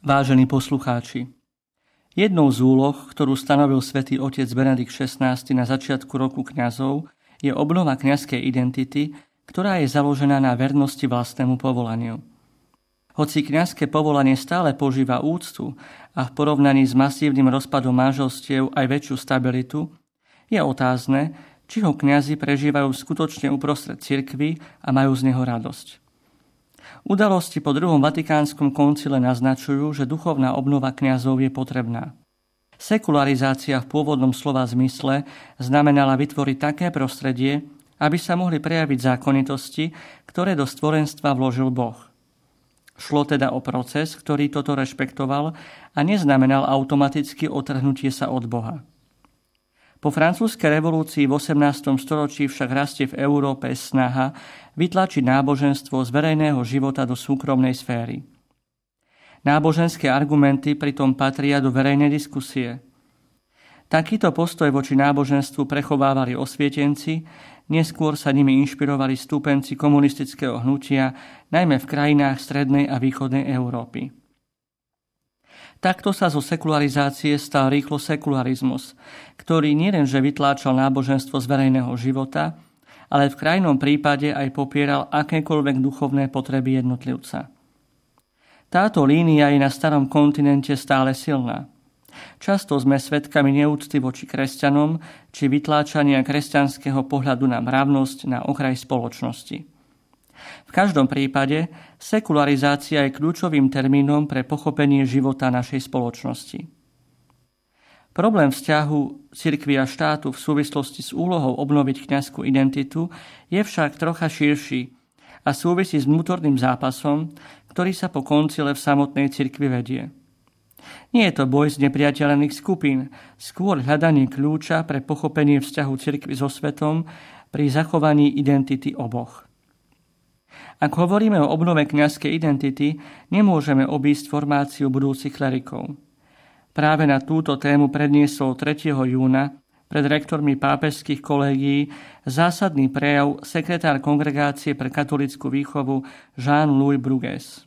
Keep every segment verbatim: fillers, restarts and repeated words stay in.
Vážení poslucháči, jednou z úloh, ktorú stanovil svätý otec Benedikt šestnásty na začiatku roku kňazov, je obnova kňazskej identity, ktorá je založená na vernosti vlastnému povolaniu. Hoci kňazské povolanie stále požíva úctu a v porovnaní s masívnym rozpadom manželstiev aj väčšiu stabilitu, je otázne, či ho kňazi prežívajú skutočne uprostred cirkvi a majú z neho radosť. Udalosti po druhom vatikánskom koncile naznačujú, že duchovná obnova kňazov je potrebná. Sekularizácia v pôvodnom slova zmysle znamenala vytvoriť také prostredie, aby sa mohli prejaviť zákonitosti, ktoré do stvorenstva vložil Boh. Šlo teda o proces, ktorý toto rešpektoval a neznamenal automaticky otrhnutie sa od Boha. Po francúzskej revolúcii v osemnástom storočí však rastie v Európe snaha vytlačiť náboženstvo z verejného života do súkromnej sféry. Náboženské argumenty pritom patria do verejnej diskusie. Takýto postoj voči náboženstvu prechovávali osvietenci, neskôr sa nimi inšpirovali stúpenci komunistického hnutia, najmä v krajinách strednej a východnej Európy. Takto sa zo sekularizácie stal rýchlo sekularizmus, ktorý nielenže vytláčal náboženstvo z verejného života, ale v krajnom prípade aj popieral akékoľvek duchovné potreby jednotlivca. Táto línia je na starom kontinente stále silná. Často sme svedkami neúcty voči kresťanom či vytláčania kresťanského pohľadu na mravnosť na okraj spoločnosti. V každom prípade sekularizácia je kľúčovým termínom pre pochopenie života našej spoločnosti. Problém vzťahu cirkvi a štátu v súvislosti s úlohou obnoviť kňazskú identitu je však trocha širší a súvisí s vnútorným zápasom, ktorý sa po koncile v samotnej cirkvi vedie. Nie je to boj z nepriateľených skupín, skôr hľadanie kľúča pre pochopenie vzťahu cirkvi so svetom pri zachovaní identity oboch. Ak hovoríme o obnove kňazskej identity, nemôžeme obísť formáciu budúcich klerikov. Práve na túto tému predniesol tretieho júna pred rektormi pápežských kolégií zásadný prejav sekretár Kongregácie pre katolícku výchovu Jean-Louis Bruguès.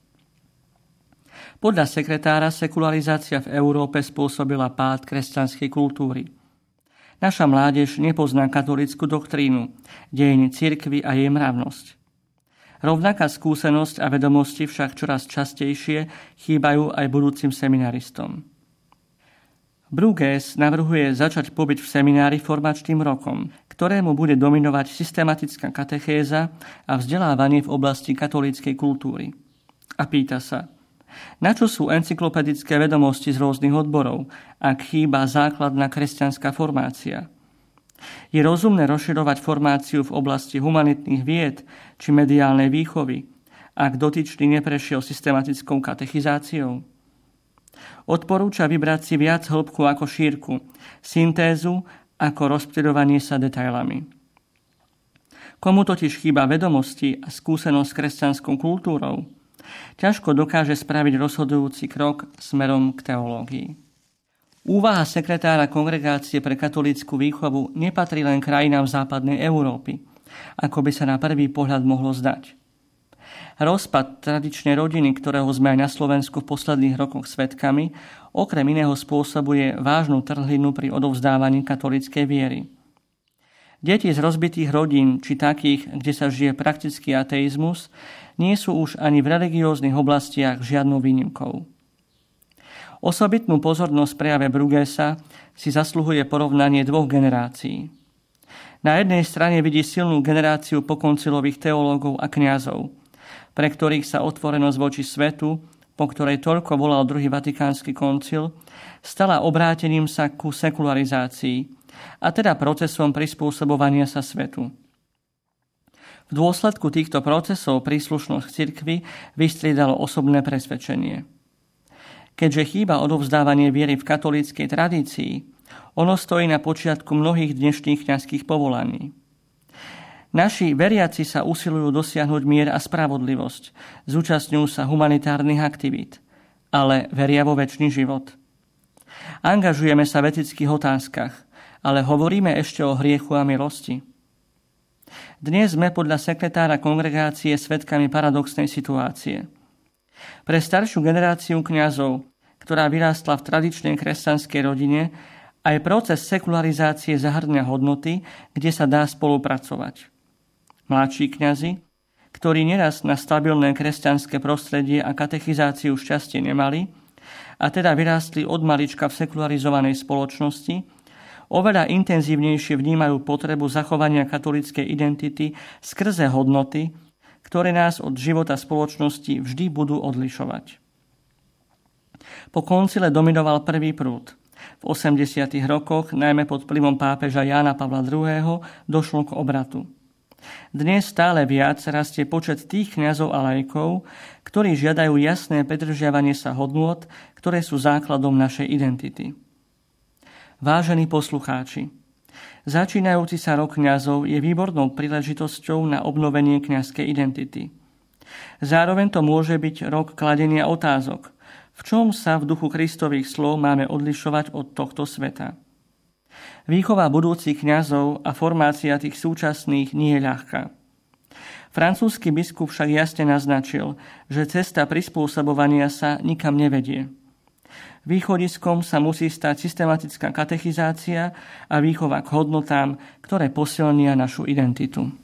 Podľa sekretára sekularizácia v Európe spôsobila pád kresťanskej kultúry. Naša mládež nepozná katolícku doktrínu, dejiny cirkvi a jej mravnosť. Rovnaká skúsenosť a vedomosti však čoraz častejšie chýbajú aj budúcim seminaristom. Bruguès navrhuje začať pobyt v seminári formačným rokom, ktorému bude dominovať systematická katechéza a vzdelávanie v oblasti katolíckej kultúry. A pýta sa, na čo sú encyklopedické vedomosti z rôznych odborov, ak chýba základná kresťanská formácia? Je rozumné rozširovať formáciu v oblasti humanitných vied či mediálnej výchovy, ak dotyčný neprešiel systematickou katechizáciou? Odporúča vybrať si viac hĺbku ako šírku, syntézu ako rozptýľovanie sa detailami. Komu totiž chýba vedomosti a skúsenosť s kresťanskou kultúrou, ťažko dokáže spraviť rozhodujúci krok smerom k teológii. Úvaha sekretára Kongregácie pre katolícku výchovu nepatrí len krajinám západnej Európy, ako by sa na prvý pohľad mohlo zdať. Rozpad tradičnej rodiny, ktorého sme aj na Slovensku v posledných rokoch svedkami, okrem iného spôsobuje vážnu trhlinu pri odovzdávaní katolíckej viery. Deti z rozbitých rodín, či takých, kde sa žije praktický ateizmus, nie sú už ani v religióznych oblastiach žiadnou výnimkou. Osobitnú pozornosť prejave Bruguésa si zasluhuje porovnanie dvoch generácií. Na jednej strane vidí silnú generáciu pokoncilových teológov a kňazov, pre ktorých sa otvorenosť voči svetu, po ktorej toľko volal druhý vatikánsky koncil, stala obrátením sa ku sekularizácii, a teda procesom prispôsobovania sa svetu. V dôsledku týchto procesov príslušnosť cirkvi vystriedalo osobné presvedčenie. Keďže chýba odovzdávanie viery v katolíckej tradícii, ono stojí na počiatku mnohých dnešných kňazských povolaní. Naši veriaci sa usilujú dosiahnuť mier a spravodlivosť, zúčastňujú sa humanitárnych aktivít, ale veria vo večný život. Angažujeme sa v etických otázkach, ale hovoríme ešte o hriechu a milosti. Dnes sme podľa sekretára kongregácie svedkami paradoxnej situácie. Pre staršiu generáciu kňazov, ktorá vyrástla v tradičnej kresťanskej rodine, aj proces sekularizácie zahŕňa hodnoty, kde sa dá spolupracovať. Mladší kňazi, ktorí neraz na stabilné kresťanské prostredie a katechizáciu šťastie nemali, a teda vyrástli od malička v sekularizovanej spoločnosti, oveľa intenzívnejšie vnímajú potrebu zachovania katolíckej identity skrze hodnoty, ktoré nás od života spoločnosti vždy budú odlišovať. Po koncile dominoval prvý prúd. V osemdesiatych rokoch, najmä pod vplyvom pápeža Jána Pavla druhého., došlo k obratu. Dnes stále viac rastie počet tých kňazov a laikov, ktorí žiadajú jasné pridržiavanie sa hodnôt, ktoré sú základom našej identity. Vážení poslucháči, začínajúci sa rok kňazov je výbornou príležitosťou na obnovenie kňazskej identity. Zároveň to môže byť rok kladenia otázok, v čom sa v duchu Kristových slov máme odlišovať od tohto sveta. Výchova budúcich kňazov a formácia tých súčasných nie je ľahká. Francúzsky biskup však jasne naznačil, že cesta prispôsobovania sa nikam nevedie. Východiskom sa musí stať systematická katechizácia a výchova k hodnotám, ktoré posilnia našu identitu.